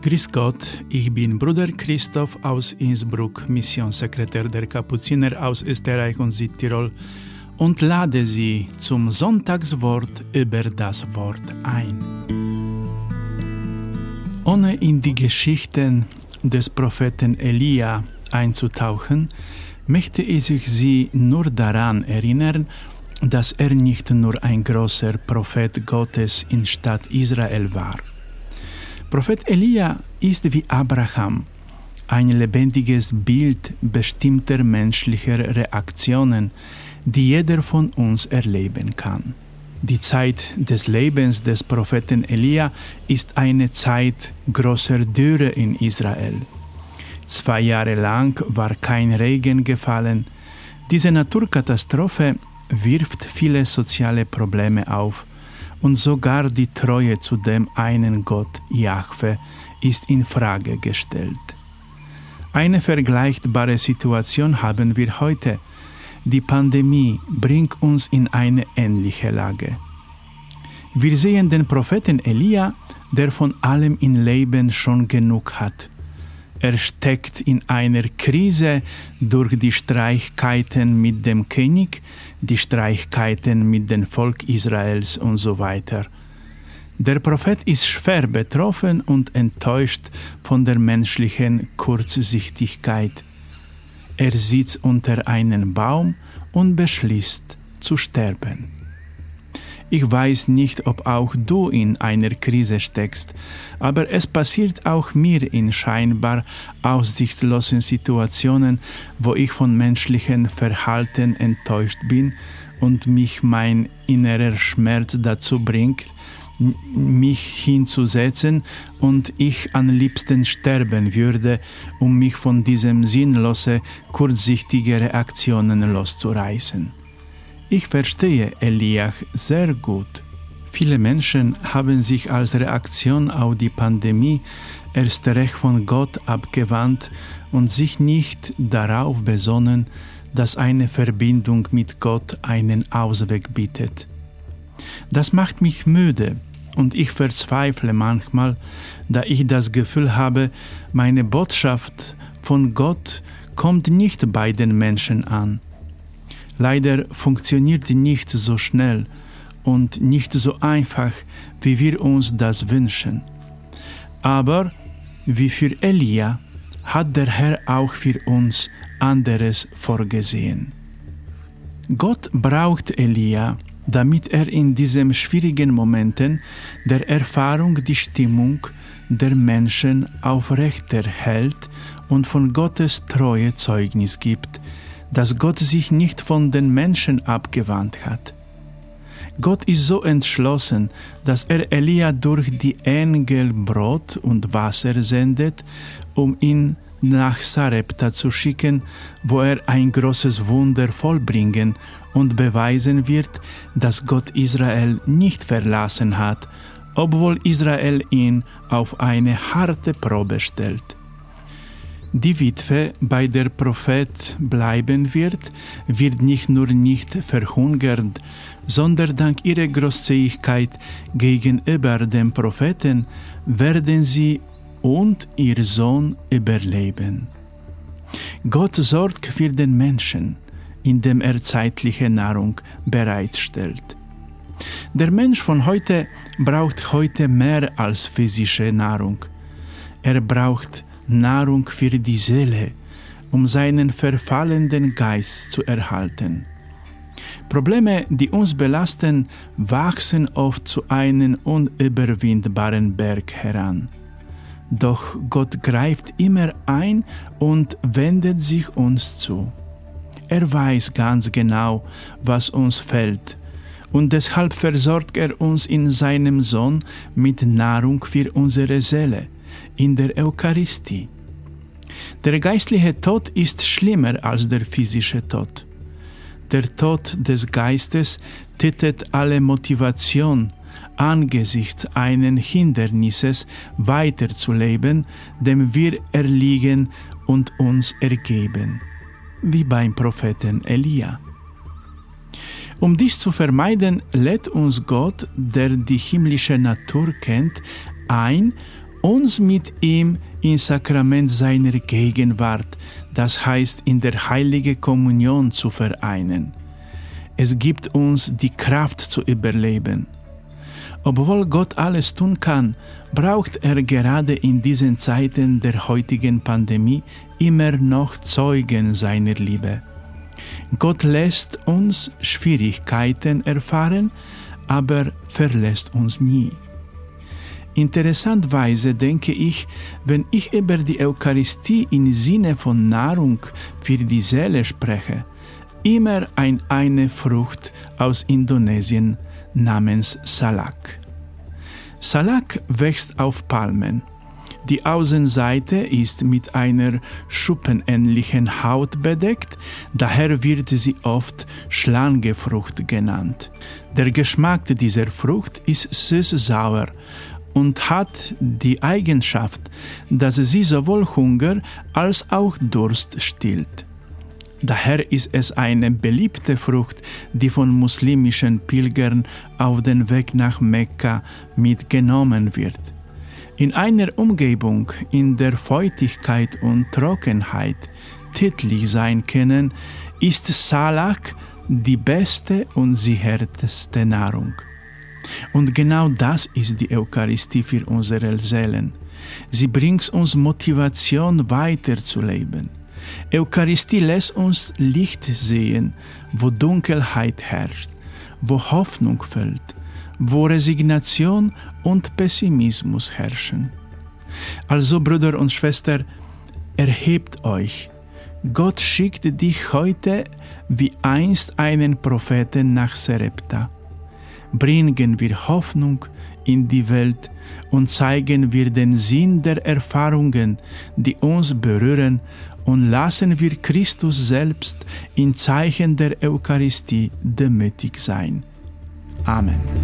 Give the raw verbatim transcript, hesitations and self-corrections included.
Grüß Gott, ich bin Bruder Christoph aus Innsbruck, Missionssekretär der Kapuziner aus Österreich und Südtirol und lade Sie zum Sonntagswort über das Wort ein. Ohne in die Geschichten des Propheten Elia einzutauchen, möchte ich Sie nur daran erinnern, dass er nicht nur ein großer Prophet Gottes in Stadt Israel war. Prophet Elia ist wie Abraham, ein lebendiges Bild bestimmter menschlicher Reaktionen, die jeder von uns erleben kann. Die Zeit des Lebens des Propheten Elia ist eine Zeit großer Dürre in Israel. Zwei Jahre lang war kein Regen gefallen. Diese Naturkatastrophe wirft viele soziale Probleme auf. Und sogar die Treue zu dem einen Gott, Jahwe, ist in Frage gestellt. Eine vergleichbare Situation haben wir heute. Die Pandemie bringt uns in eine ähnliche Lage. Wir sehen den Propheten Elia, der von allem im Leben schon genug hat. Er steckt in einer Krise durch die Streitigkeiten mit dem König, die Streitigkeiten mit dem Volk Israels und so weiter. Der Prophet ist schwer betroffen und enttäuscht von der menschlichen Kurzsichtigkeit. Er sitzt unter einem Baum und beschließt zu sterben. Ich weiß nicht, ob auch du in einer Krise steckst, aber es passiert auch mir in scheinbar aussichtslosen Situationen, wo ich von menschlichem Verhalten enttäuscht bin und mich mein innerer Schmerz dazu bringt, mich hinzusetzen und ich am liebsten sterben würde, um mich von diesen sinnlosen, kurzsichtigen Reaktionen loszureißen. Ich verstehe Elia sehr gut. Viele Menschen haben sich als Reaktion auf die Pandemie erst recht von Gott abgewandt und sich nicht darauf besonnen, dass eine Verbindung mit Gott einen Ausweg bietet. Das macht mich müde und ich verzweifle manchmal, da ich das Gefühl habe, meine Botschaft von Gott kommt nicht bei den Menschen an. Leider funktioniert nicht so schnell und nicht so einfach, wie wir uns das wünschen. Aber wie für Elia hat der Herr auch für uns anderes vorgesehen. Gott braucht Elia, damit er in diesen schwierigen Momenten der Erfahrung die Stimmung der Menschen aufrechterhält und von Gottes Treue Zeugnis gibt, dass Gott sich nicht von den Menschen abgewandt hat. Gott ist so entschlossen, dass er Elia durch die Engel Brot und Wasser sendet, um ihn nach Sarepta zu schicken, wo er ein großes Wunder vollbringen und beweisen wird, dass Gott Israel nicht verlassen hat, obwohl Israel ihn auf eine harte Probe stellt. Die Witwe, bei der Prophet bleiben wird, wird nicht nur nicht verhungert, sondern dank ihrer Großzügigkeit gegenüber dem Propheten werden sie und ihr Sohn überleben. Gott sorgt für den Menschen, indem er zeitliche Nahrung bereitstellt. Der Mensch von heute braucht heute mehr als physische Nahrung. Er braucht Nahrung für die Seele, um seinen verfallenden Geist zu erhalten. Probleme, die uns belasten, wachsen oft zu einem unüberwindbaren Berg heran. Doch Gott greift immer ein und wendet sich uns zu. Er weiß ganz genau, was uns fehlt, und deshalb versorgt er uns in seinem Sohn mit Nahrung für unsere Seele, in der Eucharistie. Der geistliche Tod ist schlimmer als der physische Tod. Der Tod des Geistes tötet alle Motivation, angesichts eines Hindernisses weiterzuleben, dem wir erliegen und uns ergeben, wie beim Propheten Elia. Um dies zu vermeiden, lädt uns Gott, der die himmlische Natur kennt, ein, uns mit ihm im Sakrament seiner Gegenwart, das heißt in der Heiligen Kommunion, zu vereinen. Es gibt uns die Kraft zu überleben. Obwohl Gott alles tun kann, braucht er gerade in diesen Zeiten der heutigen Pandemie immer noch Zeugen seiner Liebe. Gott lässt uns Schwierigkeiten erfahren, aber verlässt uns nie. Interessanterweise denke ich, wenn ich über die Eucharistie im Sinne von Nahrung für die Seele spreche, immer an eine Frucht aus Indonesien namens Salak. Salak wächst auf Palmen. Die Außenseite ist mit einer schuppenähnlichen Haut bedeckt, daher wird sie oft Schlangefrucht genannt. Der Geschmack dieser Frucht ist süß-sauer und hat die Eigenschaft, dass sie sowohl Hunger als auch Durst stillt. Daher ist es eine beliebte Frucht, die von muslimischen Pilgern auf den Weg nach Mekka mitgenommen wird. In einer Umgebung, in der Feuchtigkeit und Trockenheit tödlich sein können, ist Salak die beste und sicherste Nahrung. Und genau das ist die Eucharistie für unsere Seelen. Sie bringt uns Motivation, weiterzuleben. Eucharistie lässt uns Licht sehen, wo Dunkelheit herrscht, wo Hoffnung fehlt, wo Resignation und Pessimismus herrschen. Also, Brüder und Schwestern, erhebt euch. Gott schickt dich heute wie einst einen Propheten nach Sarepta. Bringen wir Hoffnung in die Welt und zeigen wir den Sinn der Erfahrungen, die uns berühren, und lassen wir Christus selbst in Zeichen der Eucharistie demütig sein. Amen.